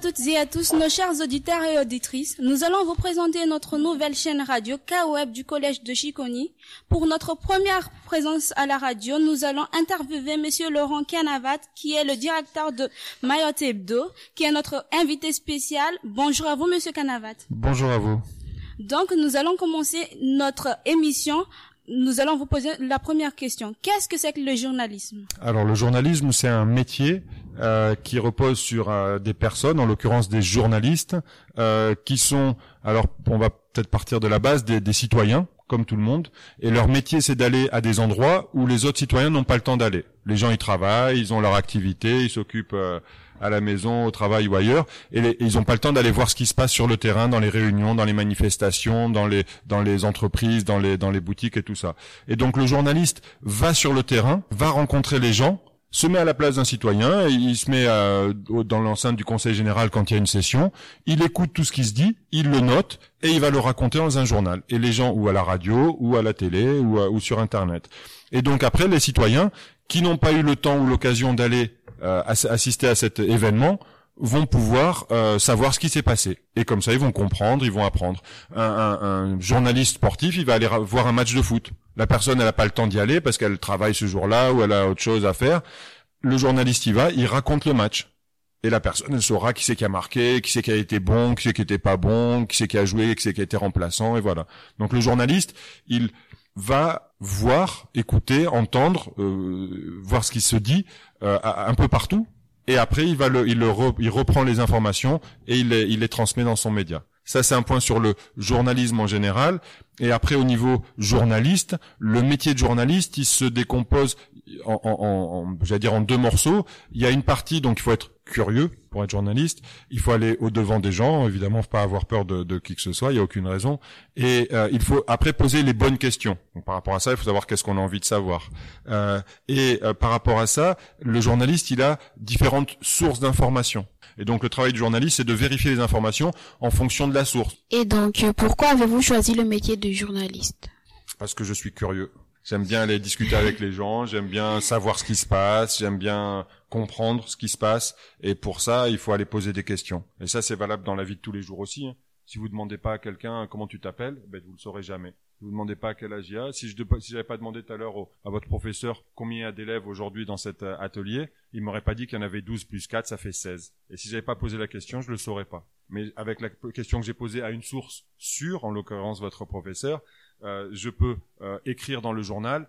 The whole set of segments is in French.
toutes et à tous, nos chers auditeurs et auditrices. Nous allons vous présenter notre nouvelle chaîne radio K-Web du collège de Chiconi. Pour notre première présence à la radio, nous allons interviewer monsieur Laurent Canavat, qui est le directeur de Mayotte Hebdo, qui est notre invité spécial. Bonjour à vous, monsieur Canavat. Bonjour à vous. Donc, nous allons commencer notre émission. Nous allons vous poser la première question. Qu'est-ce que c'est que le journalisme? Alors, le journalisme, c'est un métier qui repose sur des personnes, en l'occurrence des journalistes, qui sont, alors on va peut-être partir de la base, des citoyens, comme tout le monde, et leur métier, c'est d'aller à des endroits où les autres citoyens n'ont pas le temps d'aller. Les gens, ils travaillent, ils ont leur activité, ils s'occupent à la maison, au travail ou ailleurs, et ils n'ont pas le temps d'aller voir ce qui se passe sur le terrain, dans les réunions, dans les manifestations, dans les entreprises, dans les boutiques et tout ça. Et donc le journaliste va sur le terrain, va rencontrer les gens, se met à la place d'un citoyen, il se met dans l'enceinte du conseil général quand il y a une session, il écoute tout ce qui se dit, il le note et il va le raconter dans un journal. Et les gens, ou à la radio, ou à la télé, ou sur Internet. Et donc après, les citoyens qui n'ont pas eu le temps ou l'occasion d'aller assister à cet événement vont pouvoir savoir ce qui s'est passé. Et comme ça, ils vont comprendre, ils vont apprendre. Un journaliste sportif, il va aller voir un match de foot. La personne, elle n'a pas le temps d'y aller parce qu'elle travaille ce jour-là ou elle a autre chose à faire. Le journaliste y va, il raconte le match. Et la personne, elle saura qui c'est qui a marqué, qui c'est qui a été bon, qui c'est qui était pas bon, qui c'est qui a joué, qui c'est qui a été remplaçant, et voilà. Donc le journaliste, il va voir, écouter, entendre, voir ce qui se dit un peu partout. Et après, il reprend les informations et il les transmet dans son média. Ça, c'est un point sur le journalisme en général. Et après, au niveau journaliste, le métier de journaliste, il se décompose j'allais dire en deux morceaux. Il y a une partie, donc il faut être curieux pour être journaliste. Il faut aller au-devant des gens. Évidemment, faut pas avoir peur de qui que ce soit. Il y a aucune raison. Et il faut après poser les bonnes questions. Donc, par rapport à ça, il faut savoir qu'est-ce qu'on a envie de savoir. Par rapport à ça, le journaliste, il a différentes sources d'informations. Et donc, le travail du journaliste, c'est de vérifier les informations en fonction de la source. Et donc, pourquoi avez-vous choisi le métier de journaliste? Parce que je suis curieux. J'aime bien aller discuter avec les gens, j'aime bien savoir ce qui se passe, j'aime bien comprendre ce qui se passe. Et pour ça, il faut aller poser des questions. Et ça, c'est valable dans la vie de tous les jours aussi. Si vous demandez pas à quelqu'un comment tu t'appelles, vous le saurez jamais. Si vous demandez pas à quel âge il y a, si j'avais pas demandé tout à l'heure à votre professeur combien il y a d'élèves aujourd'hui dans cet atelier, il m'aurait pas dit qu'il y en avait 12 plus 4, ça fait 16. Et si j'avais pas posé la question, je le saurais pas. Mais avec la question que j'ai posée à une source sûre, en l'occurrence votre professeur, je peux écrire dans le journal.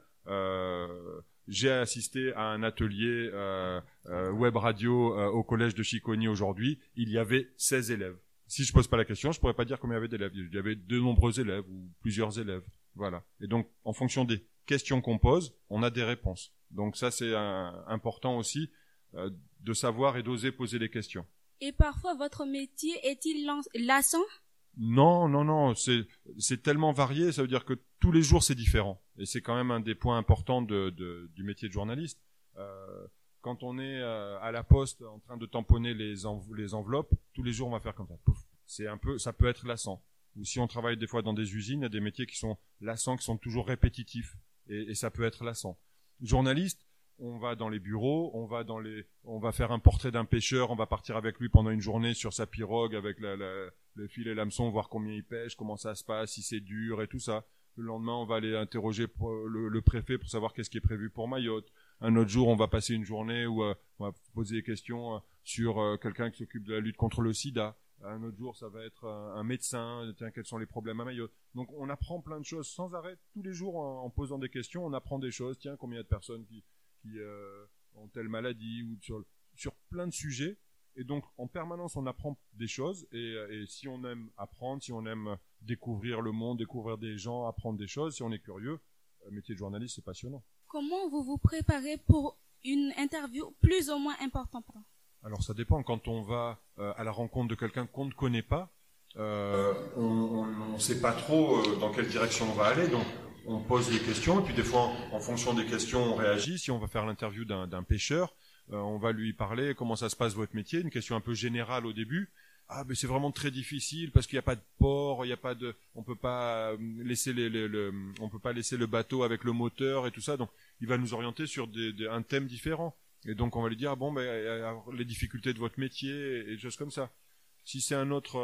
J'ai assisté à un atelier web radio au collège de Chiconi aujourd'hui. Il y avait 16 élèves. Si je pose pas la question, je pourrais pas dire combien il y avait d'élèves. Il y avait de nombreux élèves ou plusieurs élèves. Voilà. Et donc, en fonction des questions qu'on pose, on a des réponses. Donc ça, c'est important aussi de savoir et d'oser poser les questions. Et parfois, votre métier est-il lassant? Non, c'est tellement varié, ça veut dire que tous les jours c'est différent. Et c'est quand même un des points importants du métier de journaliste. Quand on est à la poste en train de tamponner les enveloppes, tous les jours on va faire comme ça. Pouf. Ça peut être lassant. Ou si on travaille des fois dans des usines, il y a des métiers qui sont lassants, qui sont toujours répétitifs. Et ça peut être lassant. Journaliste, on va dans les bureaux, on va faire un portrait d'un pêcheur, on va partir avec lui pendant une journée sur sa pirogue avec le filet l'hameçon, voir combien il pêche, comment ça se passe, si c'est dur et tout ça. Le lendemain, on va aller interroger le préfet pour savoir qu'est-ce qui est prévu pour Mayotte. Un autre jour, on va passer une journée où on va poser des questions sur quelqu'un qui s'occupe de la lutte contre le sida. Un autre jour, ça va être un médecin. Tiens, quels sont les problèmes à Mayotte? Donc, on apprend plein de choses sans arrêt. Tous les jours, en posant des questions, on apprend des choses. Tiens, combien il y a de personnes qui ont telle maladie ou sur plein de sujets. Et donc, en permanence, on apprend des choses. Et si on aime apprendre, si on aime découvrir le monde, découvrir des gens, apprendre des choses, si on est curieux, le métier de journaliste, c'est passionnant. Comment vous vous préparez pour une interview plus ou moins importante? Alors, ça dépend. Quand on va à la rencontre de quelqu'un qu'on ne connaît pas, on ne sait pas trop dans quelle direction on va aller. Donc, on pose des questions. Et puis, des fois, en fonction des questions, on réagit. Si on va faire l'interview d'un pêcheur, on va lui parler comment ça se passe votre métier. Une question un peu générale au début. Ah, mais c'est vraiment très difficile parce qu'il n'y a pas de port, on peut pas laisser on peut pas laisser le bateau avec le moteur et tout ça. Donc, il va nous orienter sur un thème différent. Et donc, on va lui dire, les difficultés de votre métier et des choses comme ça. Si c'est une autre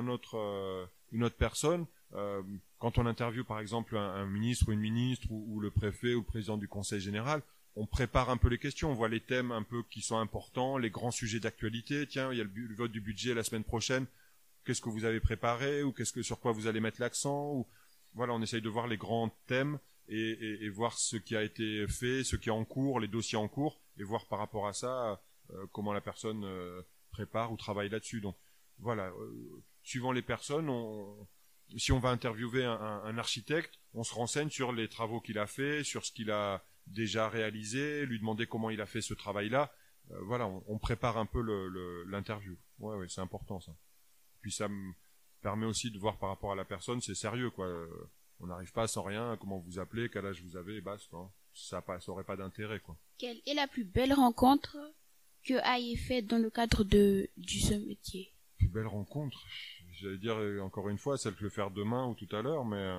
personne, quand on interviewe par exemple un ministre ou une ministre ou le préfet ou le président du conseil général, on prépare un peu les questions, on voit les thèmes un peu qui sont importants, les grands sujets d'actualité. Tiens, il y a le vote du budget la semaine prochaine. Qu'est-ce que vous avez préparé ou sur quoi vous allez mettre l'accent ou voilà, on essaye de voir les grands thèmes et voir ce qui a été fait, ce qui est en cours, les dossiers en cours et voir par rapport à ça comment la personne prépare ou travaille là-dessus. Donc voilà, suivant les personnes, si on va interviewer un architecte, on se renseigne sur les travaux qu'il a fait, sur ce qu'il a déjà réalisé, lui demander comment il a fait ce travail-là. Voilà, on prépare un peu l'interview. Ouais, c'est important ça. Puis ça me permet aussi de voir par rapport à la personne, c'est sérieux quoi. On n'arrive pas sans rien, comment vous appelez, quel âge vous avez, et basta. Ça aurait pas d'intérêt quoi. Quelle est la plus belle rencontre que ayez faite dans le cadre de ce métier? Plus belle rencontre, j'allais dire encore une fois, celle que je vais faire demain ou tout à l'heure, mais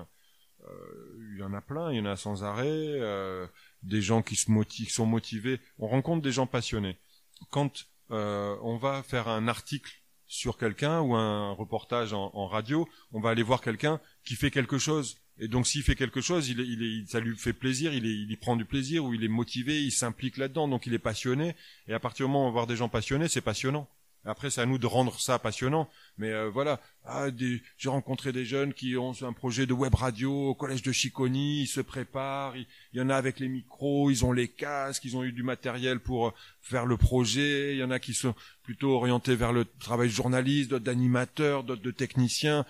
il y en a plein, il y en a sans arrêt, des gens qui sont motivés. On rencontre des gens passionnés. Quand on va faire un article sur quelqu'un ou un reportage en radio, on va aller voir quelqu'un qui fait quelque chose. Et donc s'il fait quelque chose, ça lui fait plaisir, il y prend du plaisir, ou il est motivé, il s'implique là-dedans, donc il est passionné. Et à partir du moment où on va voir des gens passionnés, c'est passionnant. Après, c'est à nous de rendre ça passionnant. Mais voilà, j'ai rencontré des jeunes qui ont un projet de web radio au collège de Chicony, ils se préparent, il y en a avec les micros, ils ont les casques, ils ont eu du matériel pour faire le projet, il y en a qui sont plutôt orientés vers le travail de journaliste, d'autres d'animateurs, d'autres de techniciens.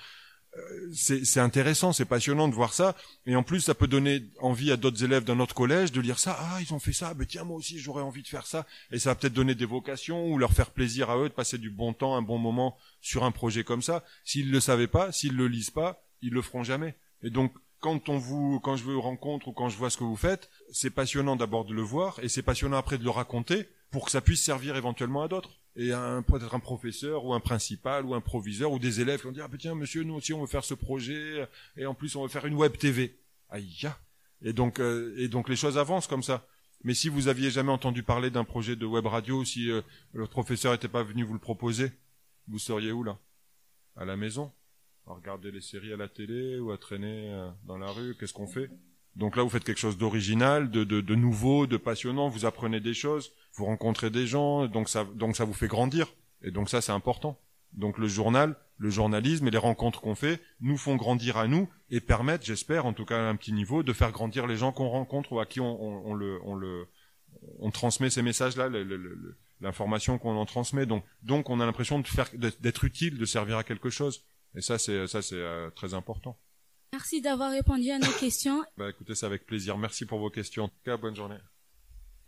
C'est intéressant, c'est passionnant de voir ça, et en plus ça peut donner envie à d'autres élèves d'un autre collège de lire ça. Ah, ils ont fait ça, ben tiens, moi aussi j'aurais envie de faire ça, et ça va peut-être donner des vocations ou leur faire plaisir à eux de passer du bon temps, un bon moment sur un projet comme ça. S'ils le savaient pas, s'ils le lisent pas, ils le feront jamais. Et donc quand je vous rencontre ou quand je vois ce que vous faites, c'est passionnant d'abord de le voir, et c'est passionnant après de le raconter pour que ça puisse servir éventuellement à d'autres. Et peut-être un professeur ou un principal ou un proviseur ou des élèves qui vont dire, ah ben tiens monsieur, nous aussi on veut faire ce projet, et en plus on veut faire une web TV. Aïe. Et donc les choses avancent comme ça. Mais si vous aviez jamais entendu parler d'un projet de web radio, si le professeur n'était pas venu vous le proposer, vous seriez où là? À la maison, à regarder les séries à la télé ou à traîner dans la rue. Qu'est-ce qu'on fait? Donc là, vous faites quelque chose d'original, de nouveau, de passionnant. Vous apprenez des choses, vous rencontrez des gens, donc ça vous fait grandir. Et donc ça, c'est important. Donc le journalisme et les rencontres qu'on fait nous font grandir à nous et permettent, j'espère, en tout cas à un petit niveau, de faire grandir les gens qu'on rencontre ou à qui on transmet ces messages-là, l'information qu'on en transmet. Donc on a l'impression d'être utile, de servir à quelque chose. Et ça, c'est très important. Merci d'avoir répondu à nos questions. Écoutez, c'est avec plaisir. Merci pour vos questions. En tout cas, bonne journée.